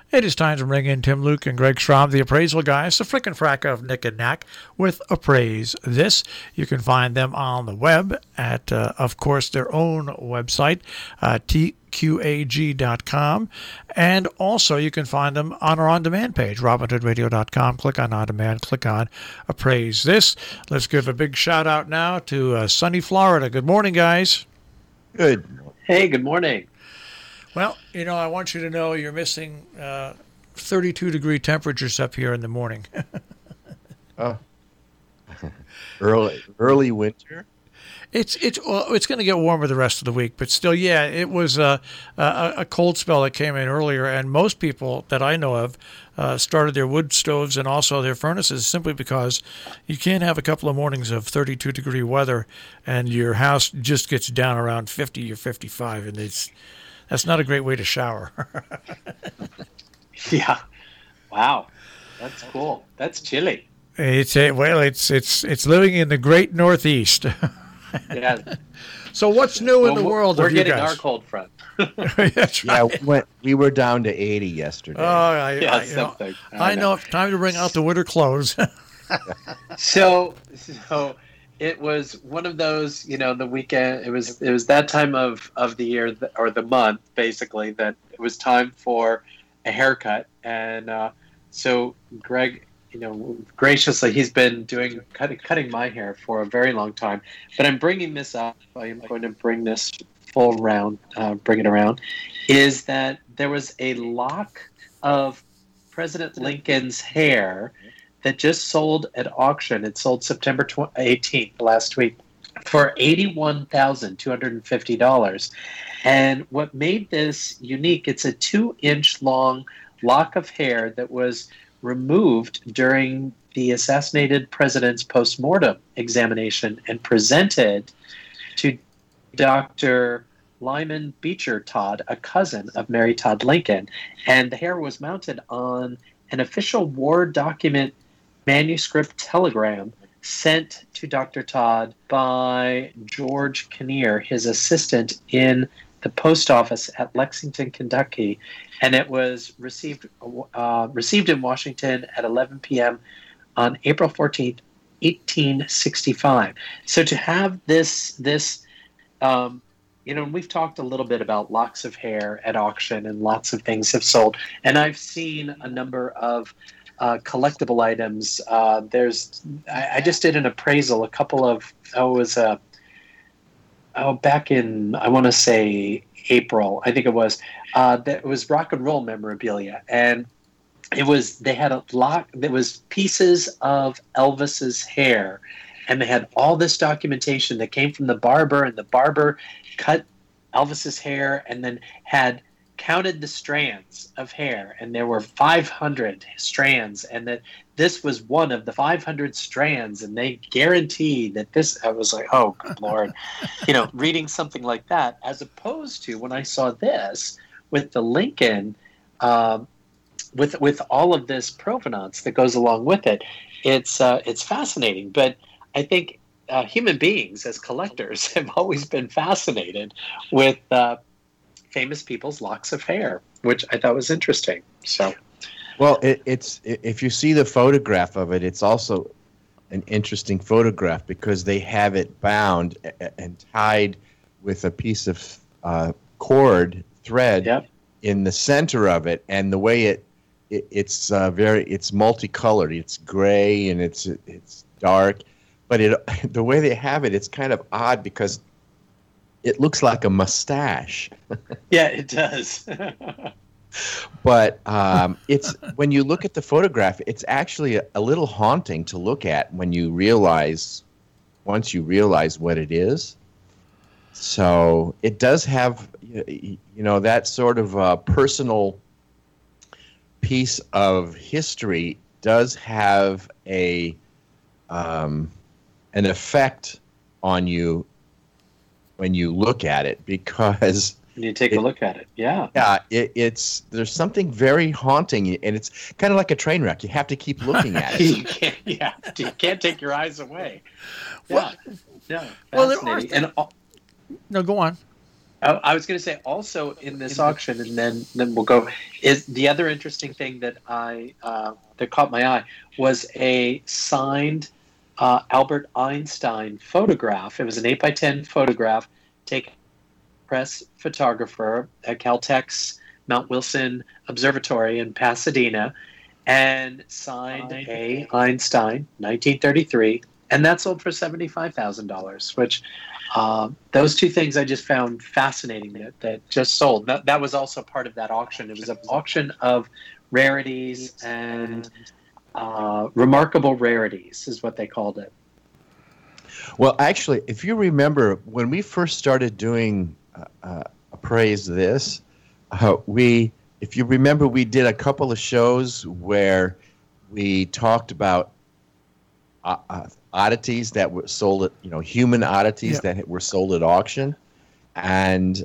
It is time to bring in Tim Luke and Greg Schraub, the appraisal guys, the flick and frack of Nick and Knack with Appraise This. You can find them on the web at, of course, their own website, tqag.com. And also you can find them on our on-demand page, robinhoodradio.com. Click on on-demand, click on Appraise This. Let's give a big shout-out now to sunny Florida. Good morning, guys. Good. Hey, good morning. Well, I want you to know you're missing 32-degree temperatures up here in the morning. Oh, early winter. It's going to get warmer the rest of the week, but still, yeah, it was a cold spell that came in earlier, and most people that I know of started their wood stoves and also their furnaces simply because you can't have a couple of mornings of 32-degree weather and your house just gets down around 50 or 55, and that's not a great way to shower. Yeah. Wow. That's cool. That's chilly. It's living in the great Northeast. Yeah. So what's new in the world we're of you getting guys? our cold front. That's right. Yeah, we were down to 80 yesterday. I know. Time to bring out the winter clothes. So it was one of those, the weekend. It was that time of the year or the month, basically, that it was time for a haircut, and so Greg, graciously, he's been cutting my hair for a very long time. But I'm bringing this up. I am going to bring this full round, bring it around. Is that there was a lock of President Lincoln's hair that just sold at auction. It sold September 18th, last week, for $81,250. And what made this unique, it's a 2-inch long lock of hair that was removed during the assassinated president's postmortem examination and presented to Dr. Lyman Beecher Todd, a cousin of Mary Todd Lincoln. And the hair was mounted on an official war document manuscript telegram sent to Dr. Todd by George Kinnear, his assistant in the post office at Lexington, Kentucky, and it was received in Washington at 11 p.m. on April 14th, 1865. So to have this, and we've talked a little bit about locks of hair at auction, and lots of things have sold, and I've seen a number of collectible items. I just did an appraisal a couple of back in, I want to say April, I think it was. That was rock and roll memorabilia, and they had a lot. There was pieces of Elvis's hair, and they had all this documentation that came from the barber, and the barber cut Elvis's hair, and then had counted the strands of hair, and there were 500 strands, and that this was one of the 500 strands, and they guaranteed that this. I was like, oh, good Lord, reading something like that, as opposed to when I saw this with the Lincoln, with all of this provenance that goes along with it. It's fascinating, but I think human beings as collectors have always been fascinated with famous people's locks of hair, which I thought was interesting. So, well, it's if you see the photograph of it, it's also an interesting photograph because they have it bound and tied with a piece of thread in the center of it, and the way it's multicolored. It's gray and it's dark, but the way they have it, it's kind of odd because it looks like a mustache. Yeah, it does. But it's when you look at the photograph, it's actually a little haunting to look at once you realize what it is. So it does have, that sort of personal piece of history does have an effect on you when you look at it, because you take a look at it. Yeah. Yeah, there's something very haunting, and it's kind of like a train wreck. You have to keep looking at it. You can't take your eyes away. Well, Yeah. Well, there are no, go on. I was going to say also in this auction, and then we'll go. Is the other interesting thing that that caught my eye was a signed Albert Einstein photograph. It was an 8x10 photograph taken by a press photographer at Caltech's Mount Wilson Observatory in Pasadena, and signed A. Einstein, 1933, and that sold for $75,000, which those two things I just found fascinating that just sold. That was also part of that auction. It was an auction of rarities and remarkable rarities is what they called it. Well, actually, if you remember, when we first started doing Appraise This, if you remember, we did a couple of shows where we talked about oddities that were sold at, human oddities that were sold at auction. And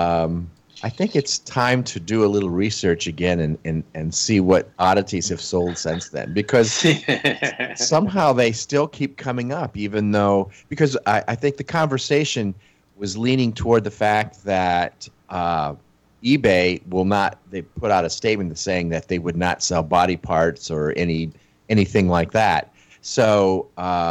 I think it's time to do a little research again and see what oddities have sold since then, because somehow they still keep coming up, because I think the conversation was leaning toward the fact that eBay they put out a statement saying that they would not sell body parts or anything like that. So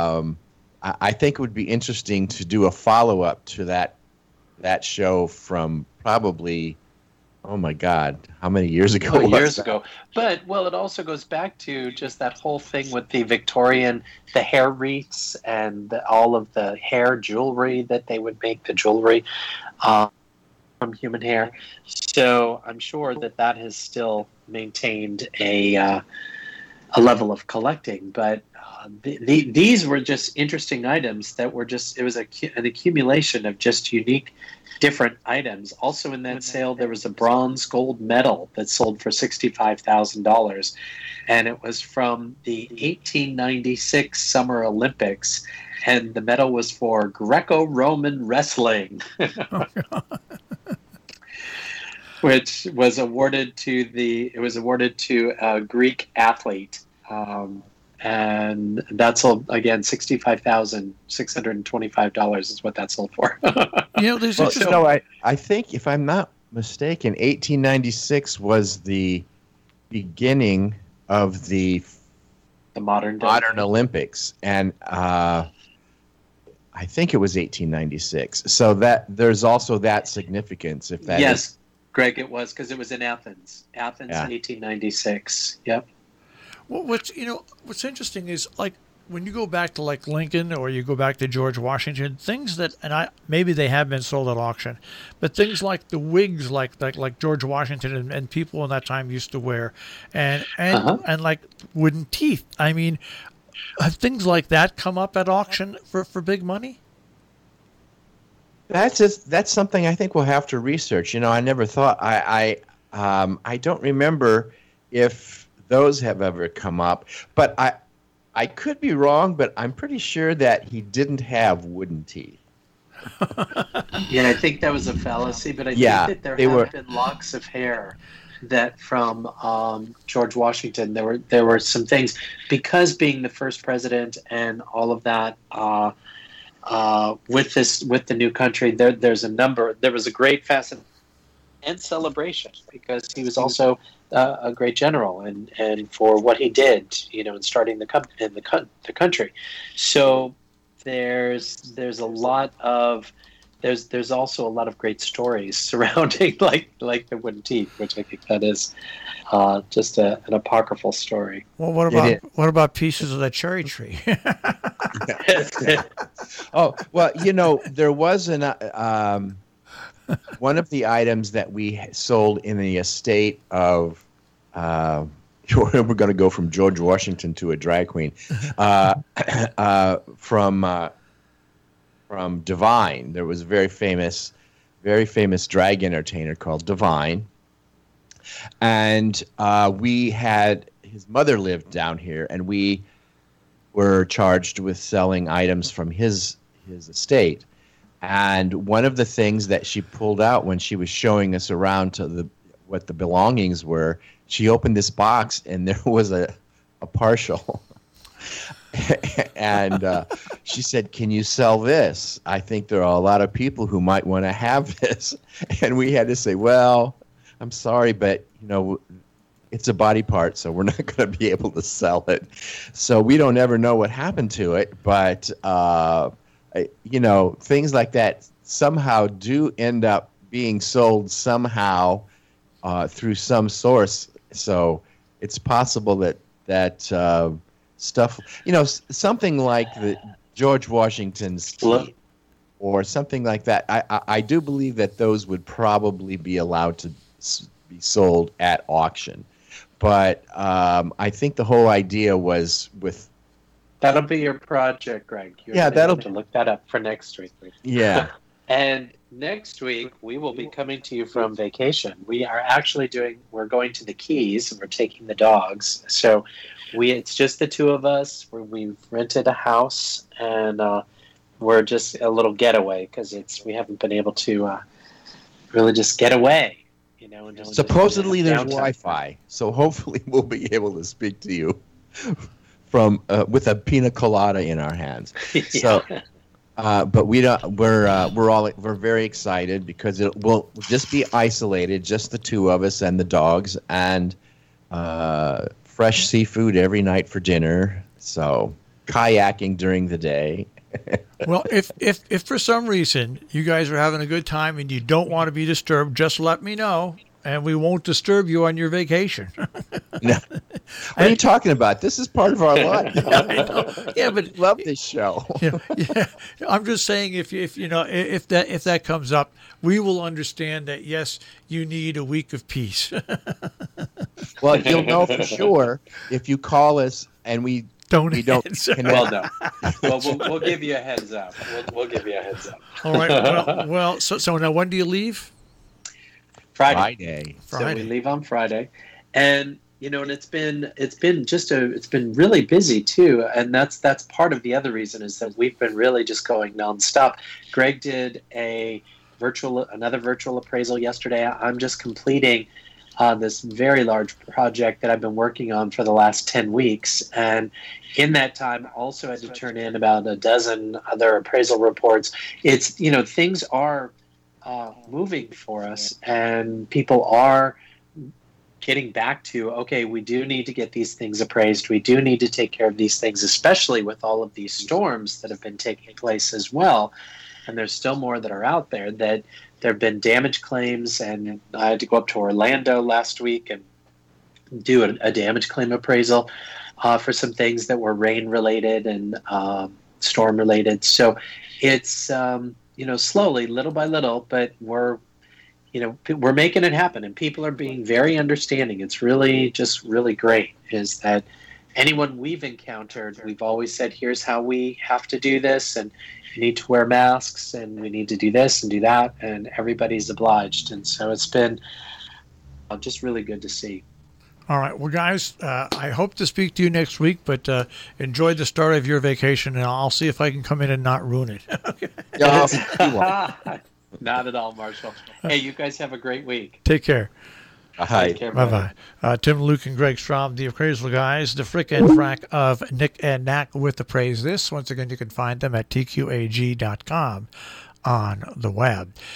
I think it would be interesting to do a follow-up to that show from probably, oh my God, how many years ago? Years ago. But, it also goes back to just that whole thing with the Victorian, the hair wreaths and all of the hair jewelry that they would make, the jewelry from human hair. So I'm sure that has still maintained a level of collecting. But these were just interesting items that were it was an accumulation of just unique, different items. Also in that sale, there was a bronze gold medal that sold for $65,000. And it was from the 1896 Summer Olympics. And the medal was for Greco-Roman wrestling. Which was awarded to a Greek athlete. And that sold, again, $65,625 is what that sold for. I think, if I'm not mistaken, 1896 was the beginning of the modern Olympics, and I think it was 1896. So that there's also that significance. If that is, Greg, it was, because it was in Athens, 1896. Yep. Well, what's interesting is, like, when you go back to like Lincoln or you go back to George Washington, things that, maybe they have been sold at auction, but things like the wigs like George Washington and people in that time used to wear, and like wooden teeth. I mean, have things like that come up at auction for big money? That's something I think we'll have to research. I never thought I don't remember if those have ever come up, but I could be wrong, but I'm pretty sure that he didn't have wooden teeth. Yeah, I think that was a fallacy, but I think that there have been locks of hair that from George Washington. There were some things, because being the first president and all of that, with the new country, there was a great fascination and celebration, because he was also a great general and for what he did, in starting the country. So there's also a lot of great stories surrounding like the wooden teeth, which I think that is just an apocryphal story. Well, what about pieces of the cherry tree? Oh, well, there was one of the items that we sold in the estate of, we're going to go from George Washington to a drag queen, from Divine. There was a very famous drag entertainer called Divine, and his mother lived down here, and we were charged with selling items from his estate. And one of the things that she pulled out when she was showing us around to what the belongings were, she opened this box and there was a partial. And she said, "Can you sell this? I think there are a lot of people who might want to have this." And we had to say, "Well, I'm sorry, but it's a body part, so we're not going to be able to sell it." So we don't ever know what happened to it, but things like that somehow do end up being sold somehow through some source. So it's possible that stuff, something like the George Washington's teeth or something like that. I do believe that those would probably be allowed to be sold at auction. But I think the whole idea was with... That'll be your project, Greg. That'll to look that up for next week. Yeah. And next week, we will be coming to you from vacation. We're going to the Keys, and we're taking the dogs. So it's just the two of us. We've rented a house, and we're just a little getaway because we haven't been able to really just get away. And just supposedly there's downtime. Wi-Fi, so hopefully we'll be able to speak to you from with a pina colada in our hands. Yeah. So, but we don't. We're very excited because it will just be isolated, just the two of us and the dogs, and fresh seafood every night for dinner. So kayaking during the day. Well, if for some reason you guys are having a good time and you don't want to be disturbed, just let me know, and we won't disturb you on your vacation. No. What are you talking about? This is part of our life. Yeah, but love this show. Yeah, I'm just saying if that comes up, we will understand that yes, you need a week of peace. Well, you'll know for sure if you call us and we don't connect. Well, no. Well, we'll give you a heads up. We'll give you a heads up. All right. Well, so now when do you leave? Friday. So we leave on Friday, and and it's been really busy too, and that's part of the other reason is that we've been really just going nonstop. Greg did another virtual appraisal yesterday. I'm just completing this very large project that I've been working on for the last 10 weeks. And in that time, I also had to turn in about a dozen other appraisal reports. It's, things are moving for us, and people are getting back to, okay, we do need to get these things appraised. We do need to take care of these things, especially with all of these storms that have been taking place as well. And there's still more that are out there that there have been damage claims, and I had to go up to Orlando last week and do a damage claim appraisal for some things that were rain related and storm related. So it's slowly, little by little, but we're making it happen, and people are being very understanding. It's really just really great. Is that anyone we've encountered, we've always said, here's how we have to do this, and you need to wear masks, and we need to do this and do that, and everybody's obliged. And so it's been just really good to see. All right. Well, guys, I hope to speak to you next week, but enjoy the start of your vacation, and I'll see if I can come in and not ruin it. Okay. Not at all, Marshall. Hey, you guys have a great week. Take care. Hi. Bye-bye. Tim, Luke, and Greg Strom, the appraisal guys, the frick and frack of Nick and Knack with Appraise This. Once again, you can find them at tqag.com on the web.